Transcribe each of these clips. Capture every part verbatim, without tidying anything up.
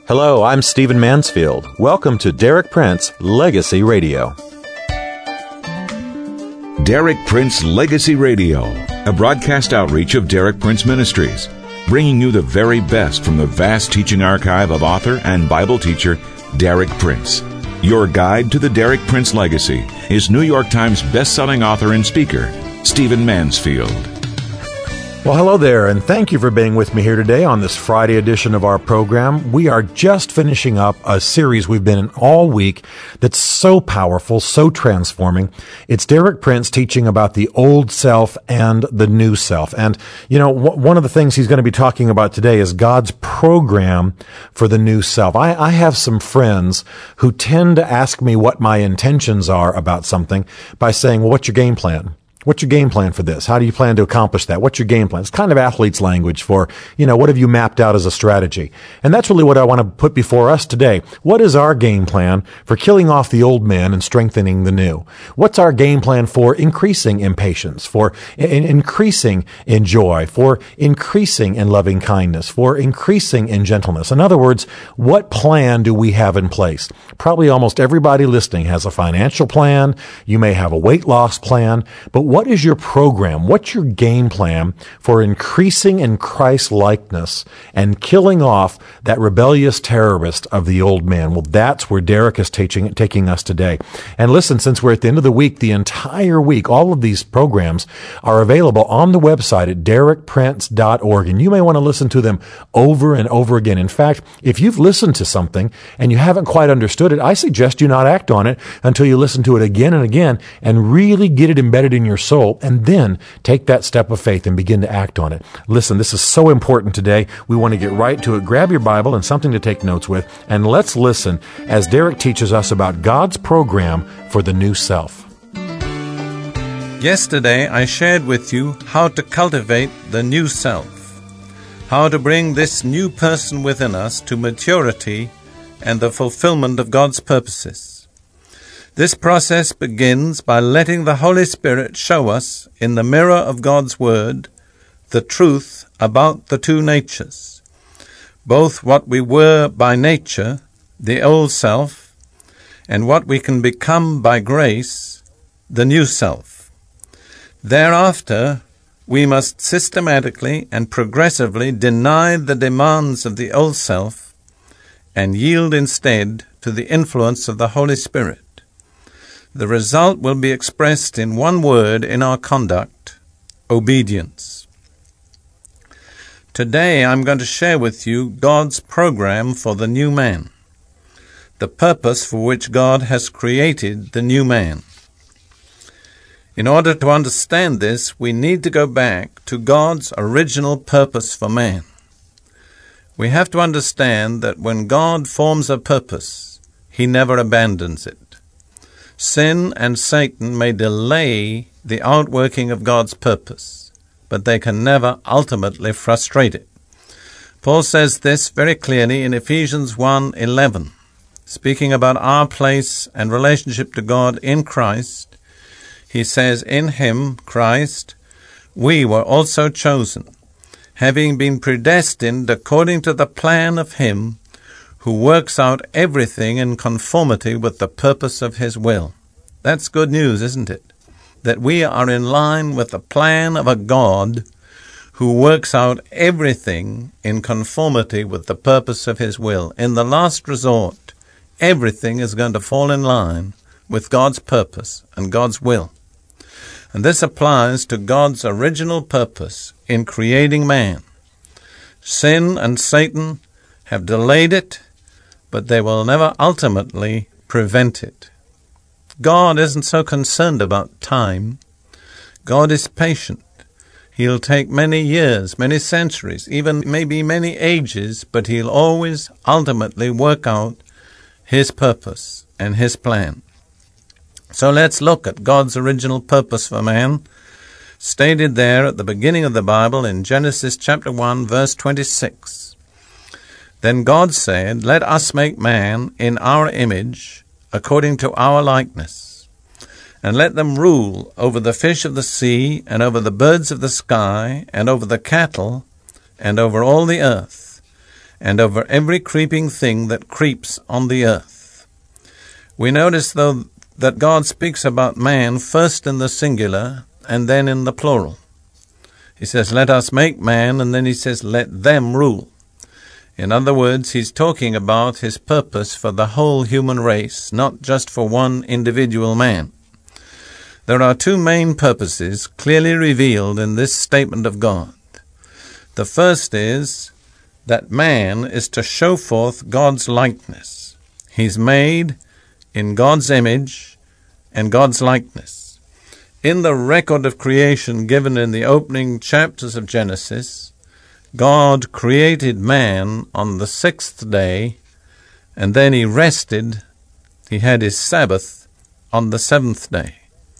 Hello, I'm Stephen Mansfield. Welcome to Derek Prince Legacy Radio. Derek Prince Legacy Radio, a broadcast outreach of Derek Prince Ministries, bringing you the very best from the vast teaching archive of author and Bible teacher Derek Prince. Your guide to the Derek Prince legacy is New York Times best-selling author and speaker, Stephen Mansfield. Well, hello there, and thank you for being with me here today on this Friday edition of our program. We are just finishing up a series we've been in all week that's so powerful, so transforming. It's Derek Prince teaching about the old self and the new self. And, you know, w- one of the things he's going to be talking about today is God's program for the new self. I, I have some friends who tend to ask me what my intentions are about something by saying, well, what's your game plan? What's your game plan for this? How do you plan to accomplish that? What's your game plan? It's kind of athlete's language for, you know, what have you mapped out as a strategy? And that's really what I want to put before us today. What is our game plan for killing off the old man and strengthening the new? What's our game plan for increasing in patience, for in- increasing in joy, for increasing in loving kindness, for increasing in gentleness? In other words, what plan do we have in place? Probably almost everybody listening has a financial plan. You may have a weight loss plan, but what is your program? What's your game plan for increasing in Christ-likeness and killing off that rebellious terrorist of the old man? Well, that's where Derek is teaching, taking us today. And listen, since we're at the end of the week, the entire week, all of these programs are available on the website at derek prince dot org, and you may want to listen to them over and over again. In fact, if you've listened to something and you haven't quite understood it, I suggest you not act on it until you listen to it again and again and really get it embedded in your soul, and then take that step of faith and begin to act on it. Listen, this is so important today. We want to get right to it. Grab your Bible and something to take notes with, and let's listen as Derek teaches us about God's program for the new self. Yesterday, I shared with you how to cultivate the new self, how to bring this new person within us to maturity and the fulfillment of God's purposes. This process begins by letting the Holy Spirit show us, in the mirror of God's Word, the truth about the two natures, both what we were by nature, the old self, and what we can become by grace, the new self. Thereafter, we must systematically and progressively deny the demands of the old self and yield instead to the influence of the Holy Spirit. The result will be expressed in one word in our conduct: obedience. Today I'm going to share with you God's program for the new man, the purpose for which God has created the new man. In order to understand this, we need to go back to God's original purpose for man. We have to understand that when God forms a purpose, He never abandons it. Sin and Satan may delay the outworking of God's purpose, but they can never ultimately frustrate it. Paul says this very clearly in Ephesians one eleven, speaking about our place and relationship to God in Christ. He says, "In Him, Christ, we were also chosen, having been predestined according to the plan of Him who works out everything in conformity with the purpose of His will." That's good news, isn't it? That we are in line with the plan of a God who works out everything in conformity with the purpose of His will. In the last resort, everything is going to fall in line with God's purpose and God's will. And this applies to God's original purpose in creating man. Sin and Satan have delayed it, but they will never ultimately prevent it. God isn't so concerned about time. God is patient. He'll take many years, many centuries, even maybe many ages, but He'll always ultimately work out His purpose and His plan. So let's look at God's original purpose for man, stated there at the beginning of the Bible in Genesis chapter one, verse twenty-six. Then God said, "Let us make man in our image, according to our likeness, and let them rule over the fish of the sea, and over the birds of the sky, and over the cattle, and over all the earth, and over every creeping thing that creeps on the earth. We notice, though, that God speaks about man first in the singular and then in the plural. He says, let us make man, and then he says, let them rule. In other words, he's talking about his purpose for the whole human race, not just for one individual man. There are two main purposes clearly revealed in this statement of God. The first is that man is to show forth God's likeness. He's made in God's image and God's likeness. In the record of creation given in the opening chapters of Genesis, God created man on the sixth day, and then he rested. He had his Sabbath on the seventh day.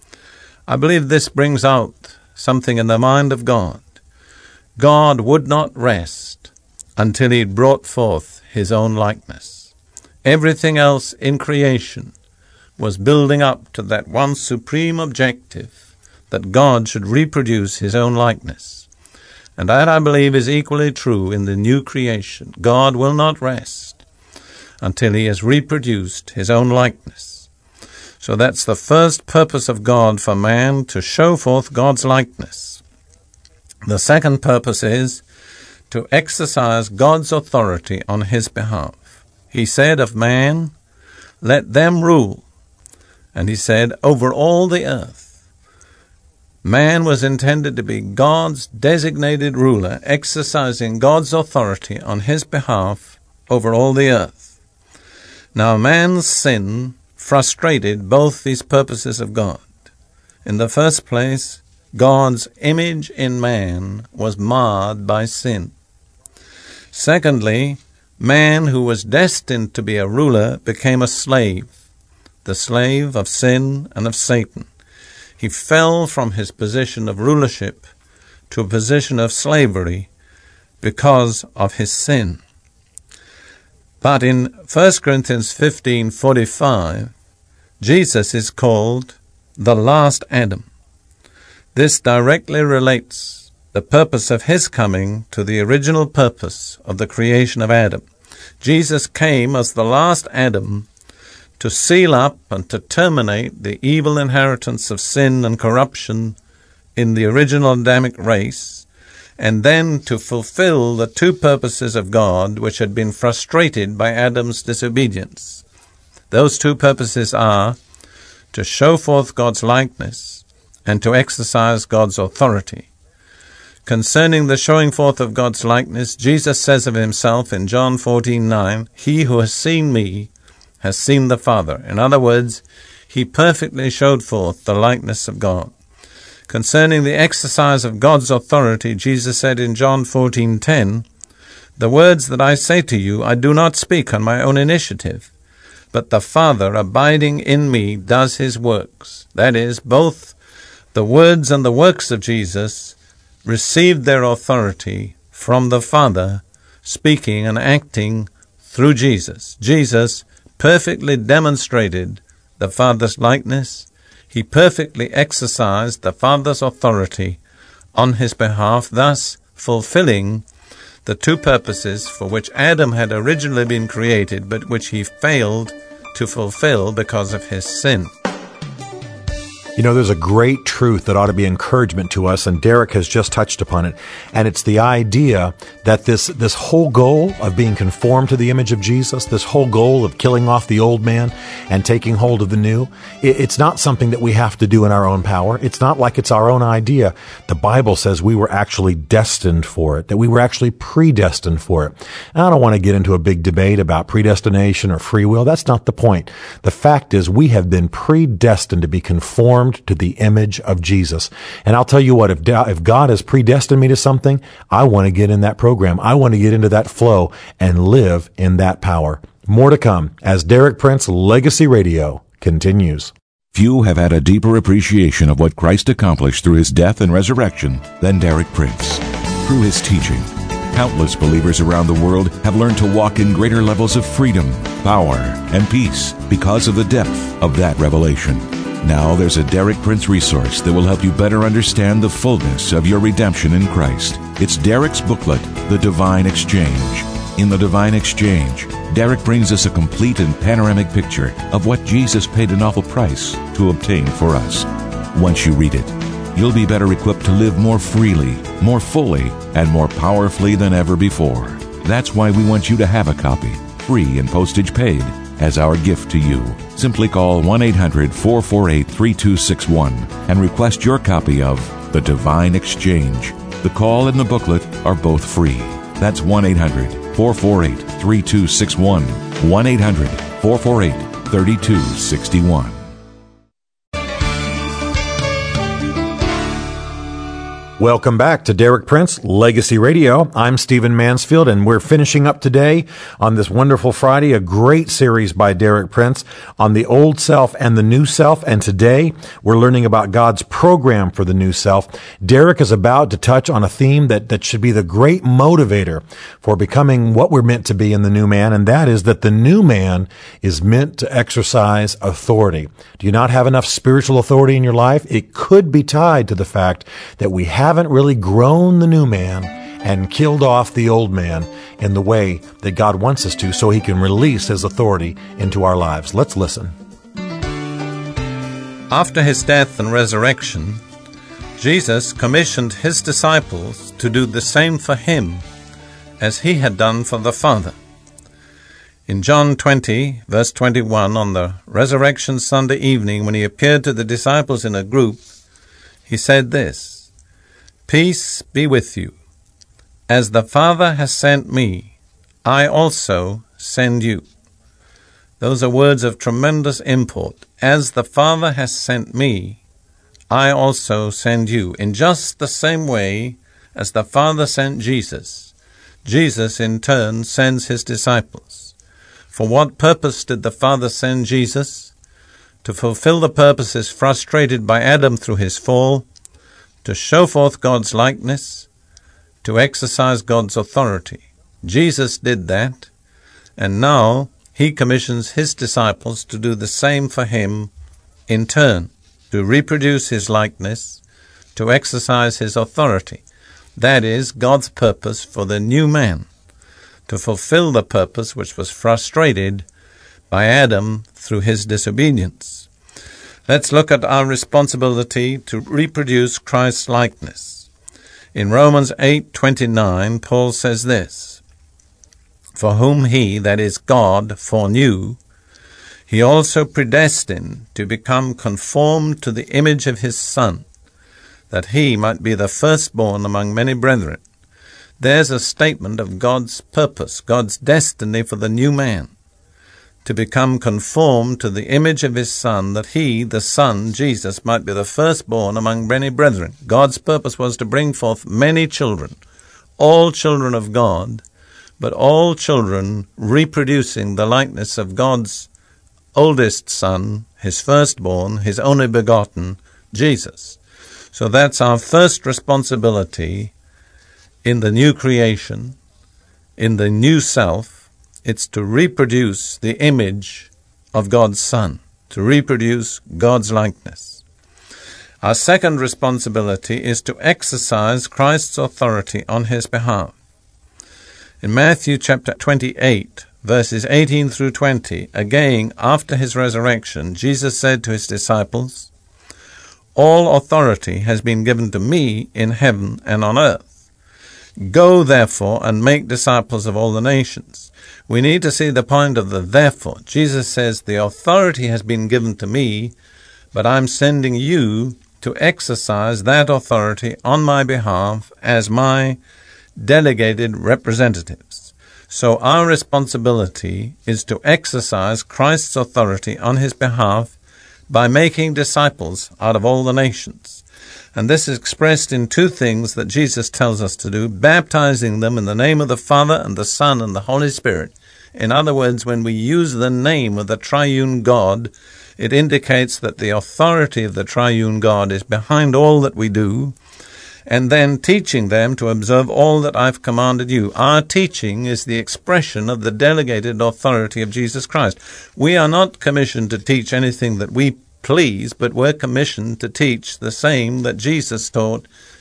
I believe this brings out something in the mind of God. God would not rest until he brought forth his own likeness. Everything else in creation was building up to that one supreme objective, that God should reproduce his own likeness. And that, I believe, is equally true in the new creation. God will not rest until he has reproduced his own likeness. So that's the first purpose of God for man, to show forth God's likeness. The second purpose is to exercise God's authority on his behalf. He said of man, let them rule. And he said, over all the earth. Man was intended to be God's designated ruler, exercising God's authority on his behalf over all the earth. Now, man's sin frustrated both these purposes of God. In the first place, God's image in man was marred by sin. Secondly, man who was destined to be a ruler became a slave, the slave of sin and of Satan. He fell from his position of rulership to a position of slavery because of his sin. But in First Corinthians fifteen forty-five, Jesus is called the last Adam. This directly relates the purpose of his coming to the original purpose of the creation of Adam. Jesus came as the last Adam to seal up and to terminate the evil inheritance of sin and corruption in the original Adamic race, and then to fulfill the two purposes of God which had been frustrated by Adam's disobedience. Those two purposes are to show forth God's likeness and to exercise God's authority. Concerning the showing forth of God's likeness, Jesus says of himself in John fourteen nine, he who has seen me has seen the Father. In other words, he perfectly showed forth the likeness of God. Concerning the exercise of God's authority, Jesus said in John fourteen ten, the words that I say to you, I do not speak on my own initiative, but the Father abiding in me does his works. That is, both the words and the works of Jesus received their authority from the Father, speaking and acting through Jesus. Jesus perfectly demonstrated the Father's likeness. He perfectly exercised the Father's authority on his behalf, thus fulfilling the two purposes for which Adam had originally been created, but which he failed to fulfill because of his sin. You know, there's a great truth that ought to be encouragement to us, and Derek has just touched upon it. And it's the idea that this, this whole goal of being conformed to the image of Jesus, this whole goal of killing off the old man and taking hold of the new, it, it's not something that we have to do in our own power. It's not like it's our own idea. The Bible says we were actually destined for it, that we were actually predestined for it. And I don't want to get into a big debate about predestination or free will. That's not the point. The fact is we have been predestined to be conformed to the image of Jesus. And I'll tell you what, if, if God has predestined me to something, I want to get in that program. I want to get into that flow and live in that power. More to come as Derek Prince Legacy Radio continues. Few have had a deeper appreciation of what Christ accomplished through his death and resurrection than Derek Prince. Through his teaching, countless believers around the world have learned to walk in greater levels of freedom, power, and peace because of the depth of that revelation. Now there's a Derek Prince resource that will help you better understand the fullness of your redemption in Christ. It's Derek's booklet, The Divine Exchange. In the Divine Exchange, Derek brings us a complete and panoramic picture of what Jesus paid an awful price to obtain for us. Once you read it, you'll be better equipped to live more freely, more fully, and more powerfully than ever before. That's why we want you to have a copy, free and postage paid, as our gift to you. Simply call one eight hundred, four four eight, three two six one and request your copy of The Divine Exchange. The call and the booklet are both free. That's one eight hundred, four four eight, three two six one, one eight hundred, four four eight, three two six one. Welcome back to Derek Prince Legacy Radio. I'm Stephen Mansfield, and we're finishing up today on this wonderful Friday, a great series by Derek Prince on the old self and the new self. And today we're learning about God's program for the new self. Derek is about to touch on a theme that, that should be the great motivator for becoming what we're meant to be in the new man, and that is that the new man is meant to exercise authority. Do you not have enough spiritual authority in your life? It could be tied to the fact that we have haven't really grown the new man and killed off the old man in the way that God wants us to, so he can release his authority into our lives. Let's listen. After his death and resurrection, Jesus commissioned his disciples to do the same for him as he had done for the Father. In John twenty, verse twenty-one, on the Resurrection Sunday evening, when he appeared to the disciples in a group, he said this, "Peace be with you. As the Father has sent me, I also send you." Those are words of tremendous import. As the Father has sent me, I also send you. In just the same way as the Father sent Jesus, Jesus in turn sends his disciples. For what purpose did the Father send Jesus? To fulfill the purposes frustrated by Adam through his fall, to show forth God's likeness, to exercise God's authority. Jesus did that, and now he commissions his disciples to do the same for him in turn, to reproduce his likeness, to exercise his authority. That is God's purpose for the new man, to fulfill the purpose which was frustrated by Adam through his disobedience. Let's look at our responsibility to reproduce Christ's likeness. In Romans eight twenty-nine, Paul says this, "For whom he, that is God, foreknew, he also predestined to become conformed to the image of his Son, that he might be the firstborn among many brethren." There's a statement of God's purpose, God's destiny for the new man, to become conformed to the image of his Son, that he, the Son, Jesus, might be the firstborn among many brethren. God's purpose was to bring forth many children, all children of God, but all children reproducing the likeness of God's oldest Son, his firstborn, his only begotten, Jesus. So that's our first responsibility in the new creation, in the new self. It's to reproduce the image of God's Son, to reproduce God's likeness. Our second responsibility is to exercise Christ's authority on his behalf. In Matthew chapter twenty-eight, verses eighteen through twenty, again, after his resurrection, Jesus said to his disciples, "All authority has been given to me in heaven and on earth. Go, therefore, and make disciples of all the nations." We need to see the point of the therefore. Jesus says, the authority has been given to me, but I'm sending you to exercise that authority on my behalf as my delegated representatives. So our responsibility is to exercise Christ's authority on his behalf by making disciples out of all the nations. And this is expressed in two things that Jesus tells us to do, baptizing them in the name of the Father and the Son and the Holy Spirit. In other words, when we use the name of the triune God, it indicates that the authority of the triune God is behind all that we do, and then teaching them to observe all that I've commanded you. Our teaching is the expression of the delegated authority of Jesus Christ. We are not commissioned to teach anything that we please, but we're commissioned to teach the same that Jesus taught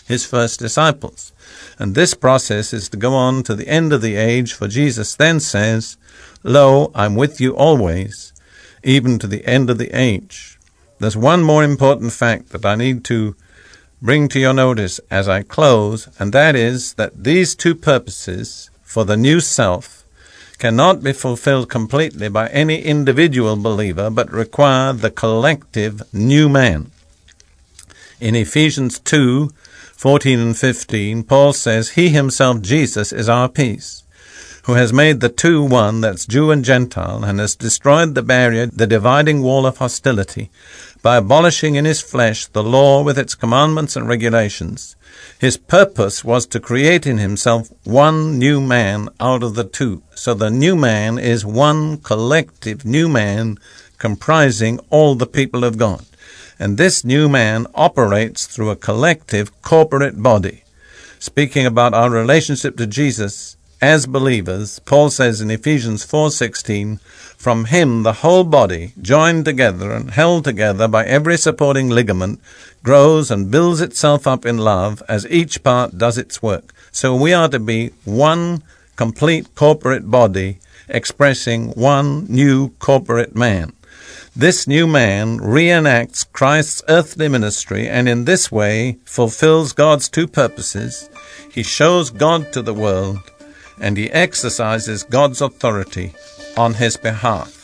his first disciples. And this process is to go on to the end of the age, for Jesus then says, "Lo, I'm with you always, even to the end of the age." There's one more important fact that I need to bring to your notice as I close, and that is that these two purposes for the new self cannot be fulfilled completely by any individual believer, but require the collective new man. In Ephesians two, fourteen and fifteen, Paul says, "He himself, Jesus, is our peace, who has made the two one," that's Jew and Gentile, "and has destroyed the barrier, the dividing wall of hostility, by abolishing in his flesh the law with its commandments and regulations." His purpose was to create in himself one new man out of the two. So the new man is one collective new man comprising all the people of God. And this new man operates through a collective corporate body. Speaking about our relationship to Jesus as believers, Paul says in Ephesians four sixteen, "From him the whole body, joined together and held together by every supporting ligament, grows and builds itself up in love as each part does its work." So we are to be one complete corporate body expressing one new corporate man. This new man reenacts Christ's earthly ministry, and in this way fulfills God's two purposes. He shows God to the world, and he exercises God's authority on his behalf.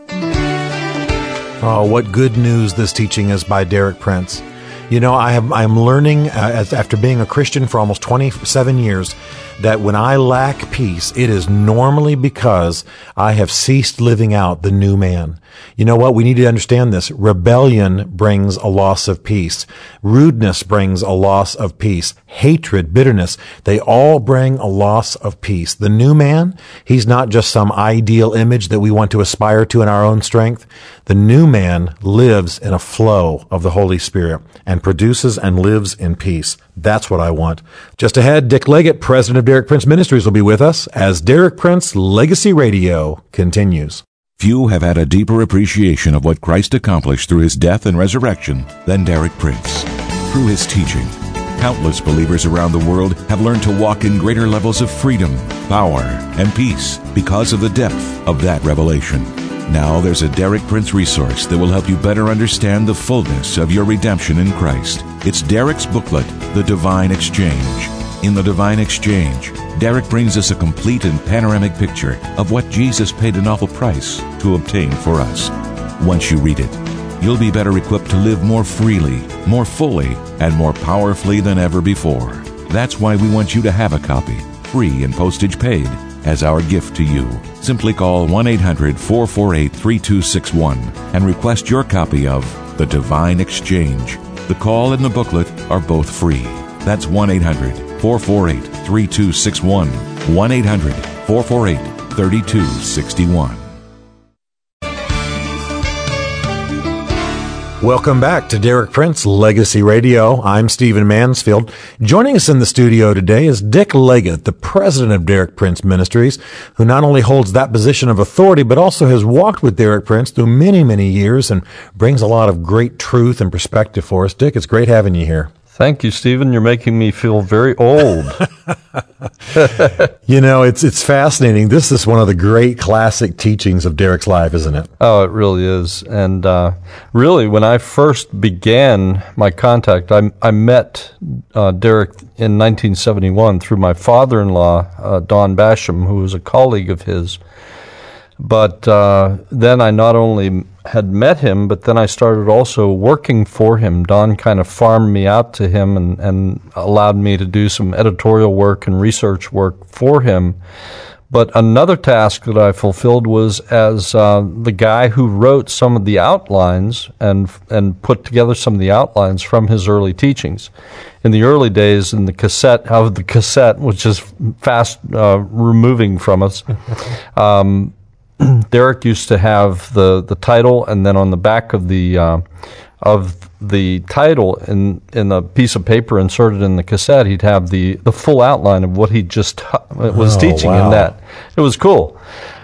Oh, what good news this teaching is by Derek Prince. You know, I have, I'm learning, uh, as, after being a Christian for almost twenty-seven years, that when I lack peace, it is normally because I have ceased living out the new man. You know what? We need to understand this. Rebellion brings a loss of peace. Rudeness brings a loss of peace. Hatred, bitterness, they all bring a loss of peace. The new man, he's not just some ideal image that we want to aspire to in our own strength. The new man lives in a flow of the Holy Spirit and produces and lives in peace. That's what I want. Just ahead, Dick Leggett, president of Derek Prince Ministries, will be with us as Derek Prince Legacy Radio continues. Few have had a deeper appreciation of what Christ accomplished through his death and resurrection than Derek Prince. Through his teaching, countless believers around the world have learned to walk in greater levels of freedom, power, and peace because of the depth of that revelation. Now there's a Derek Prince resource that will help you better understand the fullness of your redemption in Christ. It's Derek's booklet, The Divine Exchange. In The Divine Exchange, Derek brings us a complete and panoramic picture of what Jesus paid an awful price to obtain for us. Once you read it, you'll be better equipped to live more freely, more fully, and more powerfully than ever before. That's why we want you to have a copy, free and postage paid, as our gift to you. Simply call one eight hundred, four four eight, three two six one and request your copy of The Divine Exchange. The call and the booklet are both free. That's one eight hundred, four four eight, three two six one, one eight hundred, four four eight, three two six one. Welcome back to Derek Prince Legacy Radio. I'm Stephen Mansfield. Joining us in the studio today is Dick Leggett, the president of Derek Prince Ministries, who not only holds that position of authority, but also has walked with Derek Prince through many, many years and brings a lot of great truth and perspective for us. Dick, it's great having you here. Thank you, Stephen. You're making me feel very old. You know, it's it's fascinating. This is one of the great classic teachings of Derek's life, isn't it? Oh, it really is. And uh, really, when I first began my contact, I, I met uh, Derek in nineteen seventy-one through my father-in-law, uh, Don Basham, who was a colleague of his. But uh, then I not only had met him, but then I started also working for him. Don kind of farmed me out to him and, and allowed me to do some editorial work and research work for him. But another task that I fulfilled was as uh, the guy who wrote some of the outlines and and put together some of the outlines from his early teachings. In the early days, in the cassette, of the cassette, which is fast uh, removing from us, um, Derek used to have the, the title, and then on the back of the uh, of the title in in a piece of paper inserted in the cassette, he'd have the, the full outline of what he just uh, was oh, teaching wow. in that. It was cool.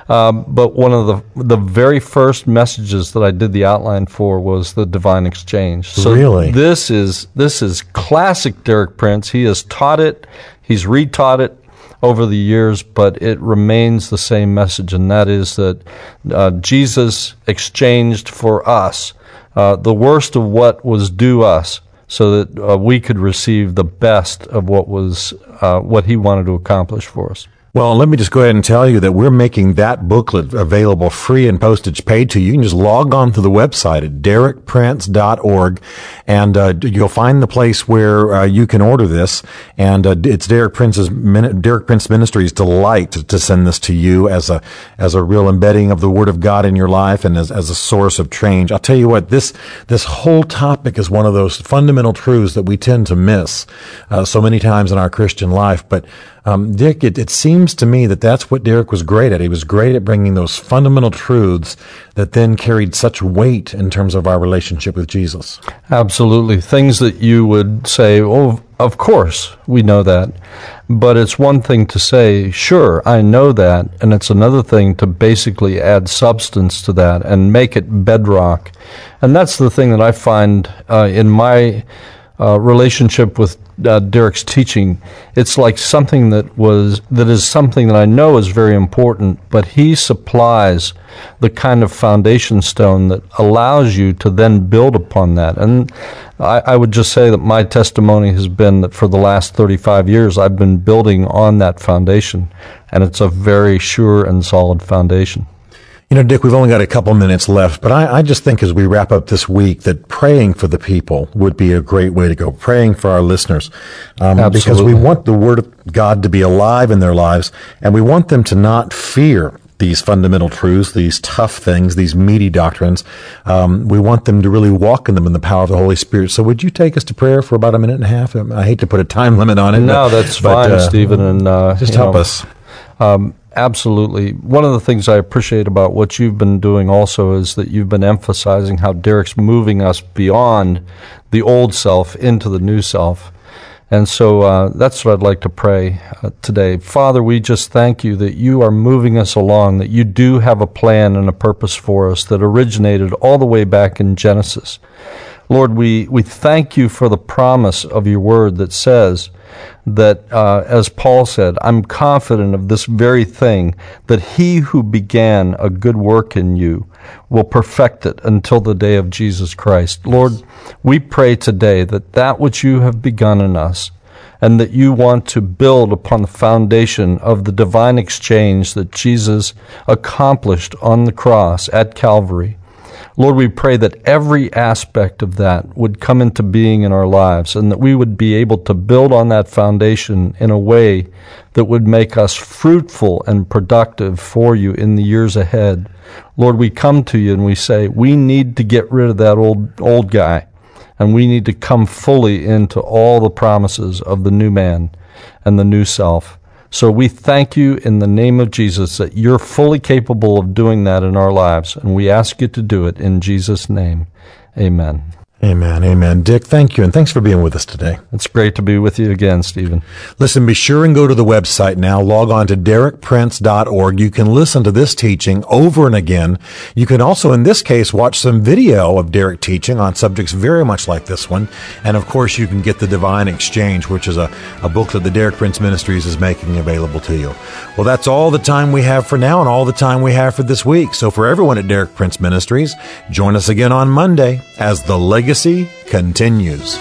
Um, but one of the the very first messages that I did the outline for was the divine exchange. So really? this is this is classic Derek Prince. He has taught it. He's retaught it over the years, but it remains the same message, and that is that uh, Jesus exchanged for us uh, the worst of what was due us, so that uh, we could receive the best of what was uh, what he wanted to accomplish for us. Well, let me just go ahead and tell you that we're making that booklet available free and postage paid to you. You can just log on to the website at derek prince dot org, and uh, you'll find the place where uh, you can order this. And uh, it's Derek Prince's Derek Prince Ministries' delight to, to send this to you as a as a real embedding of the Word of God in your life and as, as a source of change. I'll tell you what, this this whole topic is one of those fundamental truths that we tend to miss uh, so many times in our Christian life, but Um, Dick, it, it seems to me that that's what Derek was great at. He was great at bringing those fundamental truths that then carried such weight in terms of our relationship with Jesus. Absolutely. Things that you would say, oh, of course, we know that. But it's one thing to say, sure, I know that, and it's another thing to basically add substance to that and make it bedrock. And that's the thing that I find uh, in my uh, relationship with Uh, Derek's teaching. It's like something that was that is something that I know is very important, but he supplies the kind of foundation stone that allows you to then build upon that. And I, I would just say that my testimony has been that for the last thirty-five years I've been building on that foundation, and it's a very sure and solid foundation. You know, Dick, we've only got a couple minutes left, but I, I just think as we wrap up this week that praying for the people would be a great way to go, praying for our listeners, um, because we want the Word of God to be alive in their lives, and we want them to not fear these fundamental truths, these tough things, these meaty doctrines. Um, we want them to really walk in them in the power of the Holy Spirit. So would you take us to prayer for about a minute and a half? I hate to put a time limit on it. No, but, that's but, fine, uh, Stephen. And uh, just help know, us. Um, Absolutely. One of the things I appreciate about what you've been doing also is that you've been emphasizing how Derek's moving us beyond the old self into the new self. And so uh, that's what I'd like to pray uh, today. Father, we just thank you that you are moving us along, that you do have a plan and a purpose for us that originated all the way back in Genesis. Lord, we, we thank you for the promise of your word that says that, uh, as Paul said, I'm confident of this very thing, that he who began a good work in you will perfect it until the day of Jesus Christ. Lord, we pray today that that which you have begun in us, and that you want to build upon the foundation of the divine exchange that Jesus accomplished on the cross at Calvary. Lord, we pray that every aspect of that would come into being in our lives, and that we would be able to build on that foundation in a way that would make us fruitful and productive for you in the years ahead. Lord, we come to you and we say, we need to get rid of that old old guy, and we need to come fully into all the promises of the new man and the new self. So we thank you in the name of Jesus that you're fully capable of doing that in our lives, and we ask you to do it in Jesus' name. Amen. Amen, amen. Dick, thank you, and thanks for being with us today. It's great to be with you again, Stephen. Listen, be sure and go to the website now. Log on to derek prince dot org. You can listen to this teaching over and again. You can also, in this case, watch some video of Derek teaching on subjects very much like this one. And, of course, you can get the Divine Exchange, which is a, a book that the Derek Prince Ministries is making available to you. Well, that's all the time we have for now and all the time we have for this week. So for everyone at Derek Prince Ministries, join us again on Monday as the Legacy continues.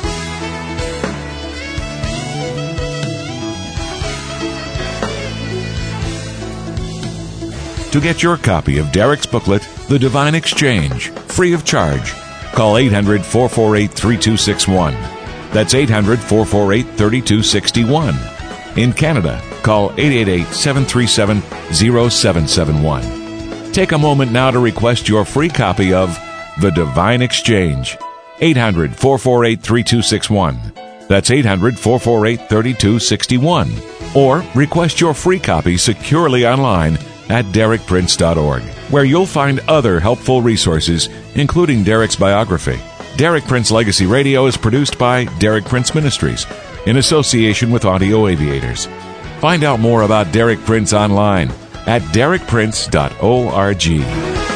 To get your copy of Derek's booklet, The Divine Exchange, free of charge, call eight hundred, four four eight, three two six one. That's eight hundred, four four eight, three two six one. In Canada, call eight eight eight, seven three seven, zero seven seven one. Take a moment now to request your free copy of The Divine Exchange. eight hundred, four four eight, three two six one. That's eight hundred, four four eight, three two six one. Or request your free copy securely online at derek prince dot org, where you'll find other helpful resources, including Derek's biography. Derek Prince Legacy Radio is produced by Derek Prince Ministries in association with Audio Aviators. Find out more about Derek Prince online at derek prince dot org.